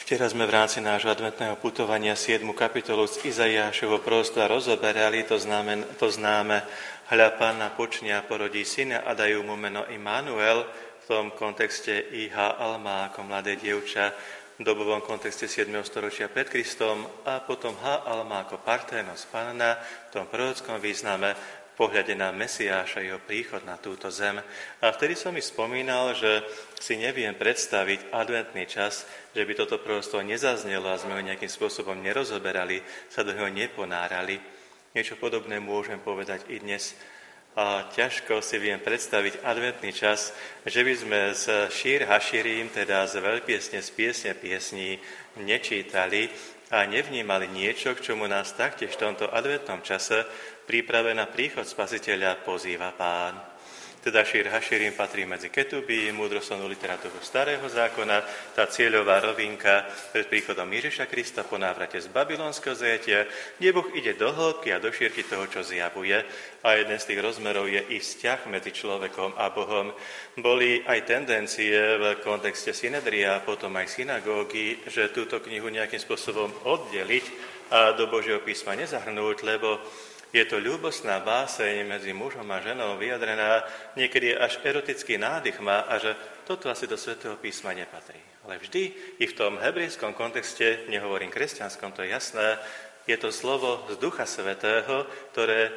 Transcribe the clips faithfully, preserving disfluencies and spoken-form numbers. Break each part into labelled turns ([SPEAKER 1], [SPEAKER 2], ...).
[SPEAKER 1] Včera sme v rámci nášho adventného putovania siedmu kapitolu z Izaiášovho proroctva rozoberali to známe, to známe hľa Panna počne a porodí syna a dajú mu meno Immanuel, v tom kontexte I H Alma ako mladé dievča, v dobovom kontexte siedmeho storočia pred Kristom a potom H Alma ako Parthenos Panna, v tom prorockom význame pohľade na Mesiáša, jeho príchod na túto zem. A vtedy som mi spomínal, že si neviem predstaviť adventný čas, že by toto proroctvo nezaznelo a sme ho nejakým spôsobom nerozoberali, sa do neho neponárali. Niečo podobné môžem povedať i dnes. A ťažko si viem predstaviť adventný čas, že by sme z Šír Haširím, teda z veľpiesne, z piesne piesní, nečítali a nevnímali niečo, k čomu nás taktiež v tomto adventnom čase príprave na príchod Spasiteľa pozýva Pán. Teda Šír Haširím patrí medzi Ketuby, múdroslovnú literatúru Starého zákona, tá cieľová rovinka pred príchodom Ježiša Krista po návrate z babylonského zajatia, kde Boh ide do hĺbky a do šírky toho, čo zjavuje. A jeden z tých rozmerov je i vzťah medzi človekom a Bohom. Boli aj tendencie v kontexte synedria a potom aj synagógy, že túto knihu nejakým spôsobom oddeliť a do Božieho písma nezahrnúť, lebo je to ľúbostná báseň medzi mužom a ženou vyjadrená, niekedy až erotický nádych má a že toto asi do Svätého písma nepatrí. Ale vždy i v tom hebrejskom kontexte, nehovorím kresťanskom, to je jasné, je to slovo z Ducha Svätého, ktoré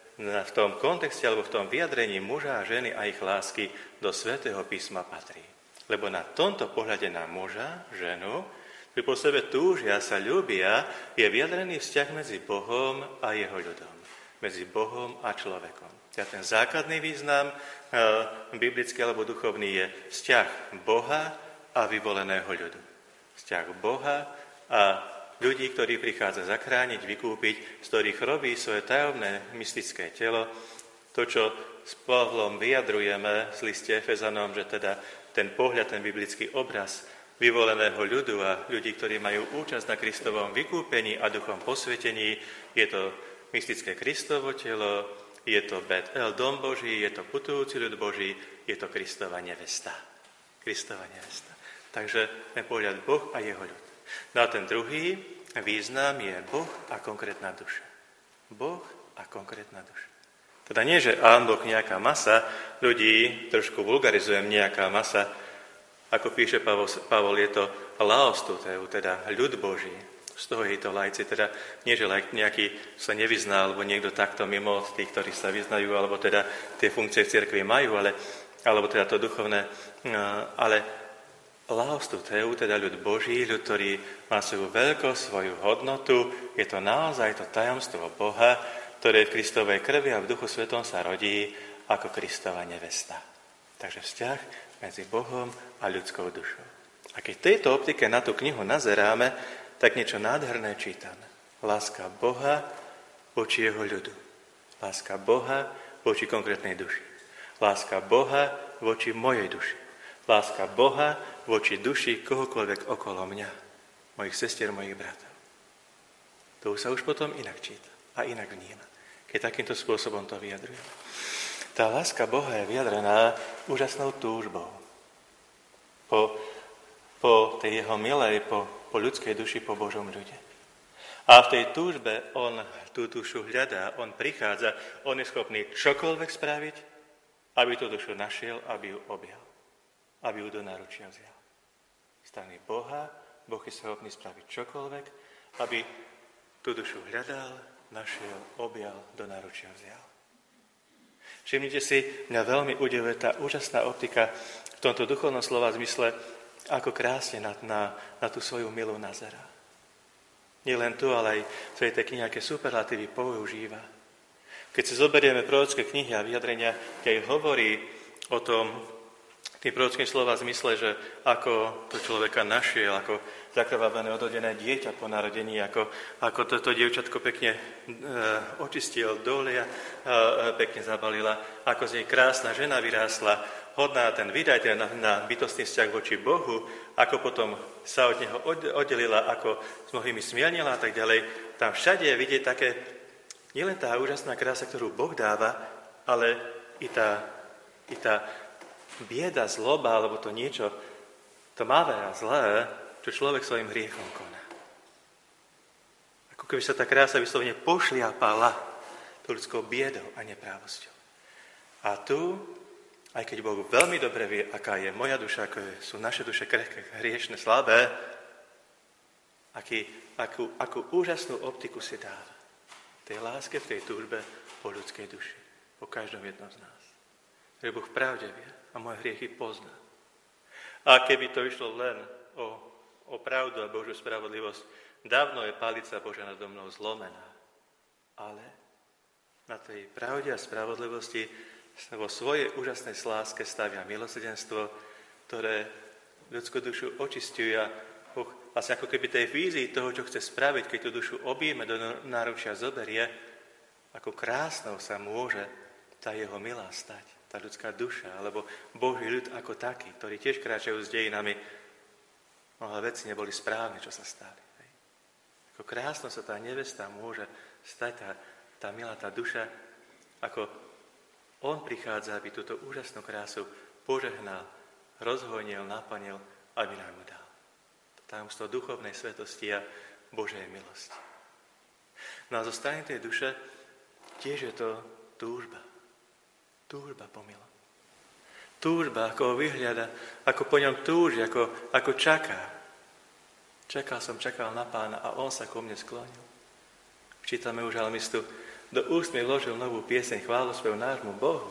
[SPEAKER 1] v tom kontexte alebo v tom vyjadrení muža a ženy a ich lásky do Svätého písma patrí. Lebo na tomto pohľade na muža, ženu, ktorí po sebe túžia, sa ľúbia, je vyjadrený vzťah medzi Bohom a jeho ľudom. Medzi Bohom a človekom. Teda ten základný význam e, biblický alebo duchovný je vzťah Boha a vyvoleného ľudu. Vzťah Boha a ľudí, ktorí prichádza zachrániť, vykúpiť, z ktorých robí svoje tajomné mystické telo. To, čo s Pavlom vyjadrujeme z liste Efezanom, že teda ten pohľad, ten biblický obraz vyvoleného ľudu a ľudí, ktorí majú účasť na Kristovom vykúpení a duchom posvetení, je to mystické Kristovo telo, je to Bet-El, dom Boží, je to putujúci ľud Boží, je to Kristova nevesta. Kristova nevesta. Takže ten pohľad Boh a jeho ľud. No a ten druhý význam je Boh a konkrétna duša. Boh a konkrétna duša. Teda nie, že án Boh nejaká masa, ľudí trošku vulgarizujem nejaká masa, ako píše Pavol, Pavol je to laostuteu, teda ľud Boží. Z toho je to laici, teda nie, že laik nejaký sa nevyzná, alebo niekto takto mimo od tých, ktorí sa vyznajú, alebo teda tie funkcie v cirkvi majú, ale, alebo teda to duchovné, ale laostuteu, teda ľud Boží, ľud, ktorý má svoju veľkosť, svoju hodnotu, je to naozaj to tajomstvo Boha, ktoré v Kristovej krvi a v Duchu Svetom sa rodí ako Kristova nevesta. Takže vzťah medzi Bohom a ľudskou dušou. A keď v tejto optike na tú knihu nazeráme, tak niečo nádherné čítame. Láska Boha voči jeho ľudu. Láska Boha voči konkrétnej duši. Láska Boha voči mojej duši. Láska Boha voči duši kohokoľvek okolo mňa. Mojich sestier, mojich bratov. To sa už potom inak číta a inak vníma, keď takýmto spôsobom to vyjadruje. Tá láska Boha je vyjadrená úžasnou túžbou. Po, po tej jeho milej, po po ľudskej duši, po Božom ľude. A v tej túžbe on tú dušu hľadá, on prichádza, on je schopný čokoľvek spraviť, aby tú dušu našiel, aby ju objal, aby ju do náručia vzial. Strany Boha, Boh je schopný spraviť čokoľvek, aby tú dušu hľadal, našiel, objal, do náručia vzial. Všimnite si, mňa veľmi udivuje tá úžasná optika v tomto duchovnom slova zmysle, ako krásne na, na, na tú svoju milú nazerá. Nie len tu, ale aj v svojej tej knihe, aké superlatívy používa. Keď si zoberieme prorocké knihy a vyjadrenia, keď hovorí o tom, tým prorockým slova v zmysle, že ako to človeka našiel, ako zakrvavené, odhodené dieťa po narodení, ako, ako toto dievčatko pekne e, očistil dolia, e, pekne zabalila, ako z nej krásna žena vyrástla, hodná ten vydaj ten na, na bytostný vzťah voči Bohu, ako potom sa od neho oddelila, ako s mnohými smielnila a tak ďalej. Tam všade je vidieť také, nielen tá úžasná krása, ktorú Boh dáva, ale i tá, i tá bieda, zloba, alebo to niečo tmavé a zlé, čo človek svojim hriechom koná. Ako keby sa tá krása vyslovene pošliapala tou ľudskou biedou a neprávosťou. A tu, aj keď Boh veľmi dobre vie, aká je moja duša, ako sú naše duše krehké, hriešne, slabé, aký, akú, akú úžasnú optiku si dáva v tej láske, v tej túžbe po ľudskej duši, po každom jednom z nás. Že Boh pravde vie a moje hriechy pozná. A keby to išlo len o, o pravdu a Božiu spravodlivosť, dávno je palica Božia nado mnou zlomená. Ale na tej pravde a spravodlivosti sa vo svojej úžasnej láske stavia milosrdenstvo, ktoré ľudskú dušu očisťuje a Boh vlastne ako keby tej vízii toho, čo chce spraviť, keď tú dušu objíme, do náručia zoberie, ako krásnou sa môže tá jeho milá stať, tá ľudská duša, alebo Boží ľud ako taký, ktorí tiež kráčajú s dejinami, no ale veci neboli správne, čo sa stali. Hej. Ako krásno sa tá nevesta môže stať, tá, tá milá, tá duša, ako on prichádza, aby túto úžasnú krásu požehnal, rozhojnil, naplnil, aby nám ju dal. To tajomstvo duchovnej svetosti a Božej milosti. No a zo strany tej duše tiež je to túžba. Túžba po milom. Túžba, ako ho vyhľada, ako po ňom túži, ako, ako čaká. Čakal som, čakal na Pána a on sa ku mne sklonil. Čítame už žalmistu, do úst mi vložil novú pieseň chválospev nášmu Bohu.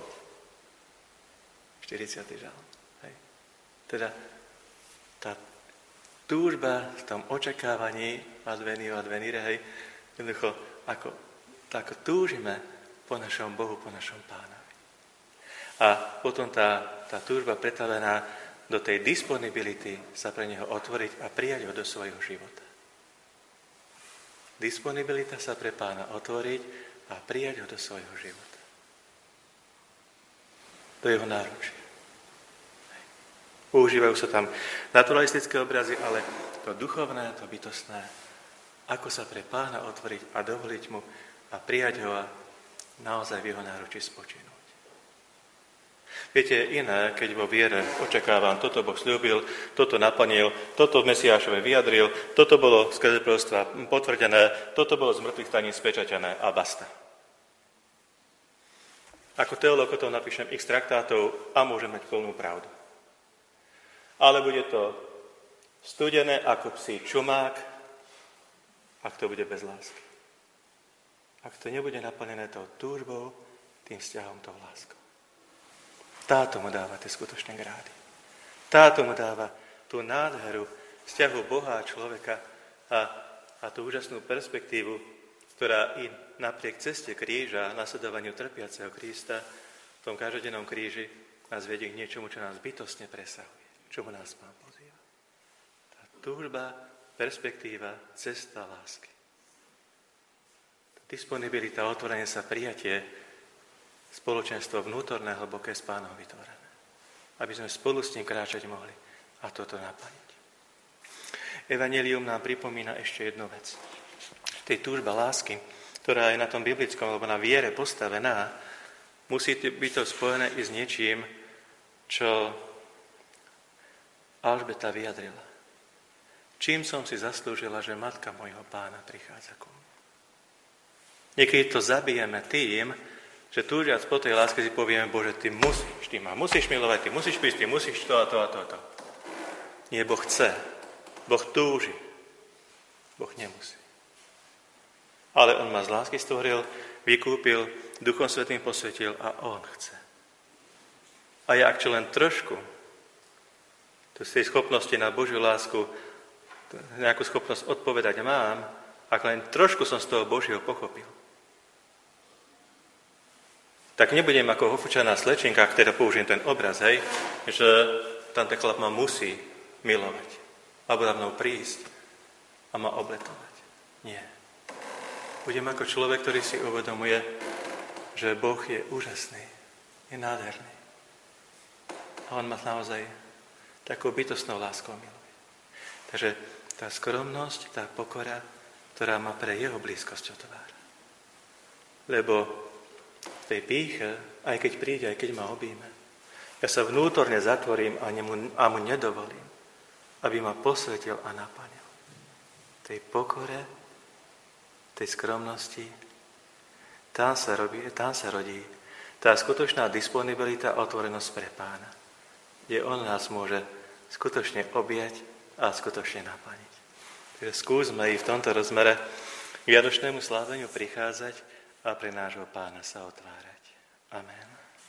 [SPEAKER 1] štyridsiaty žalm. Hej. Teda tá túžba v tom očakávaní adveniu, advenire, hej, jednoducho, ako, ako túžime po našom Bohu, po našom Pánovi. A potom tá, tá túžba pretavená do tej disponibility sa pre neho otvoriť a prijať ho do svojho života. Disponibilita sa pre Pána otvoriť a prijať ho do svojho života. Do jeho náručia. Používajú sa tam naturalistické obrazy, ale to duchovné, to bytostné, ako sa pre Pána otvoriť a dovoliť mu a prijať ho a naozaj v jeho náručí spočinúť. Viete, iné, keď vo viere očakávam, toto Boh sľúbil, toto naplnil, toto v Mesiášove vyjadril, toto bolo skrze proroctva potvrdené, toto bolo z mŕtvych staní spečatené a basta. Ako teológ o tom napíšem x traktátov a môžem mať plnú pravdu. Ale bude to studené ako psí čumák, ak to bude bez lásky. Ak to nebude naplnené tou túžbou, tým vzťahom, tou láskou. Táto mu dáva tie skutočné grády. Táto mu dáva tú nádheru vzťahu Boha a človeka a, a tú úžasnú perspektívu, ktorá i napriek ceste kríža a nasledovaniu trpiaceho Krista v tom každodennom kríži nás vedie k niečomu, čo nás bytostne presahuje. Čomu nás Pán pozýva. Tá túžba, perspektíva, cesta lásky. Tá disponibilita, otvorenie sa, prijatie, spoločenstvo vnútorné, hlboké s Pánom vytvorené. Aby sme spolu s ním kráčať mohli a toto naplniť. Evanjelium nám pripomína ešte jednu vec. Tej túžba lásky, ktorá je na tom biblickom alebo na viere postavená, musí byť to spojené i s niečím, čo Alžbeta vyjadrila. Čím som si zaslúžila, že matka mojho Pána prichádza ku mne. Niekedy to zabijeme tým, že túžiac po tej láske si povieme, Bože, ty musíš, ty ma musíš milovať, ty musíš prísť, ty musíš to a to a to a to. Nie, Boh chce, Boh túži, Boh nemusí. Ale on ma z lásky stvoril, vykúpil, Duchom Svätým posvetil a on chce. A ja, ak čo len trošku, to z tej schopnosti na Božiu lásku, nejakú schopnosť odpovedať mám, ak len trošku som z toho Božieho pochopil, tak nebudem ako hofučaná slečinka, ak teda použijem ten obraz, hej, že tam ten chlap ma musí milovať, alebo za mnou prísť a ma obletovať. Nie. Budem ako človek, ktorý si uvedomuje, že Boh je úžasný, je nádherný. A on ma naozaj takou bytostnou láskou miluje. Takže tá skromnosť, tá pokora, ktorá ma pre jeho blízkosť otvára. Lebo v tej pýche, aj keď príde, aj keď ma objíme, ja sa vnútorne zatvorím a, nemu, a mu nedovolím, aby ma posvetil a naplnil. Tej pokore, tej skromnosti, tam sa, robí, tam sa rodí tá skutočná disponibilita a otvorenosť pre Pána, kde on nás môže skutočne objať a skutočne naplniť. Takže skúsme i v tomto rozmere k vianočnému sláveniu prichádzať a pre nášho Pána sa otvárať. Amen.